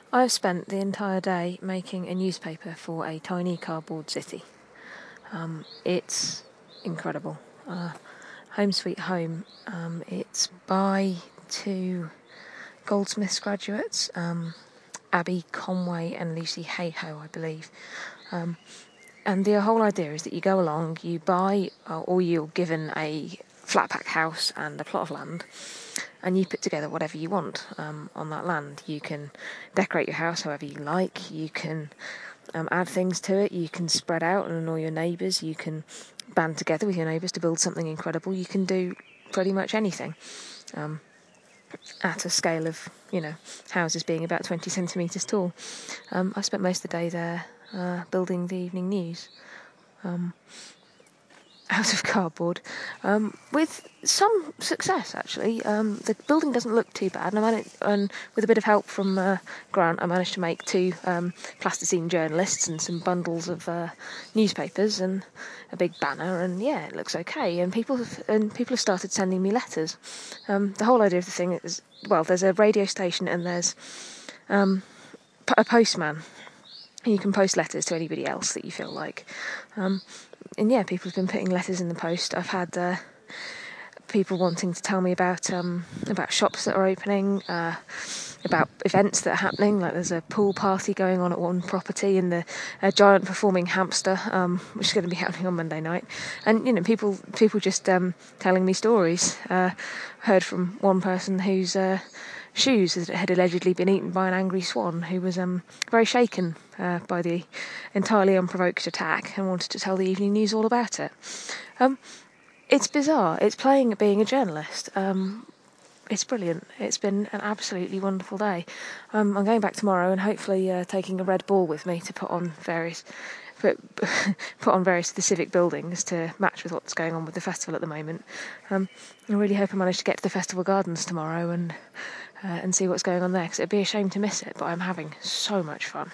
I've spent the entire day making a newspaper for a tiny cardboard city. It's incredible. Home Sweet Home. It's by two Goldsmiths graduates, Abby Conway and Lucy Hayhoe, I believe. And the whole idea is that you go along, you buy, or you're given a flat pack house and a plot of land, and you put together whatever you want on that land. You can decorate your house however you like, you can add things to it, you can spread out and annoy your neighbours, you can band together with your neighbours to build something incredible, you can do pretty much anything. At a scale of, houses being about 20 centimetres tall. I spent most of the day there building the evening news. Out of cardboard, with some success actually. The building doesn't look too bad, and with a bit of help from Grant, I managed to make two plasticine journalists and some bundles of newspapers and a big banner, and yeah, it looks okay. And people have started sending me letters. The whole idea of the thing is, well, there's a radio station and there's a postman. You can post letters to anybody else that you feel like. And yeah, people have been putting letters in the post. I've had people wanting to tell me about shops that are opening, about events that are happening. Like there's a pool party going on at one property, and a giant performing hamster, which is going to be happening on Monday night. And people just telling me stories. Heard from one person whose shoes had allegedly been eaten by an angry swan, who was very shaken by the entirely unprovoked attack and wanted to tell the evening news all about it. It's bizarre. It's playing at being a journalist. It's brilliant. It's been an absolutely wonderful day. I'm going back tomorrow and hopefully taking a red ball with me to put on various specific buildings to match with what's going on with the festival at the moment. I really hope I manage to get to the festival gardens tomorrow and see what's going on there, because it'd be a shame to miss it, but I'm having so much fun.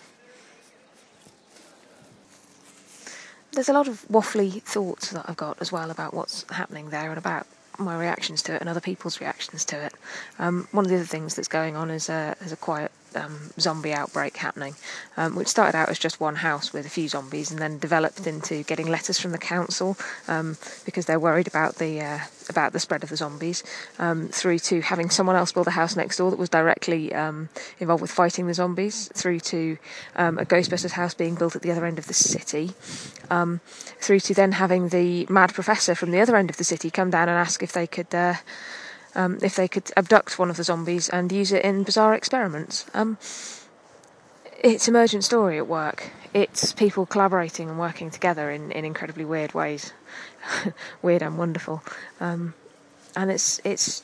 There's a lot of waffly thoughts that I've got as well about what's happening there and about my reactions to it and other people's reactions to it. One of the other things that's going on is there's a quiet zombie outbreak happening, which started out as just one house with a few zombies and then developed into getting letters from the council because they're worried about the spread of the zombies, through to having someone else build a house next door that was directly involved with fighting the zombies, through to a Ghostbusters house being built at the other end of the city, through to then having the mad professor from the other end of the city come down and ask if they could abduct one of the zombies and use it in bizarre experiments. It's emergent story at work. It's people collaborating and working together in incredibly weird ways. Weird and wonderful. And it's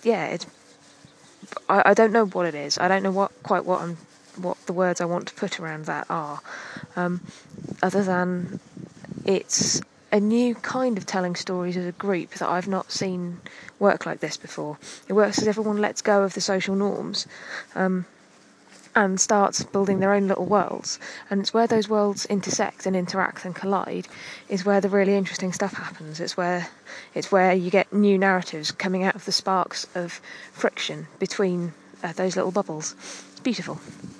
I don't know what it is. I don't know what the words I want to put around that are, other than it's a new kind of telling stories as a group that I've not seen work like this before. It works as everyone lets go of the social norms and starts building their own little worlds. And it's where those worlds intersect and interact and collide is where the really interesting stuff happens. It's where you get new narratives coming out of the sparks of friction between those little bubbles. It's beautiful.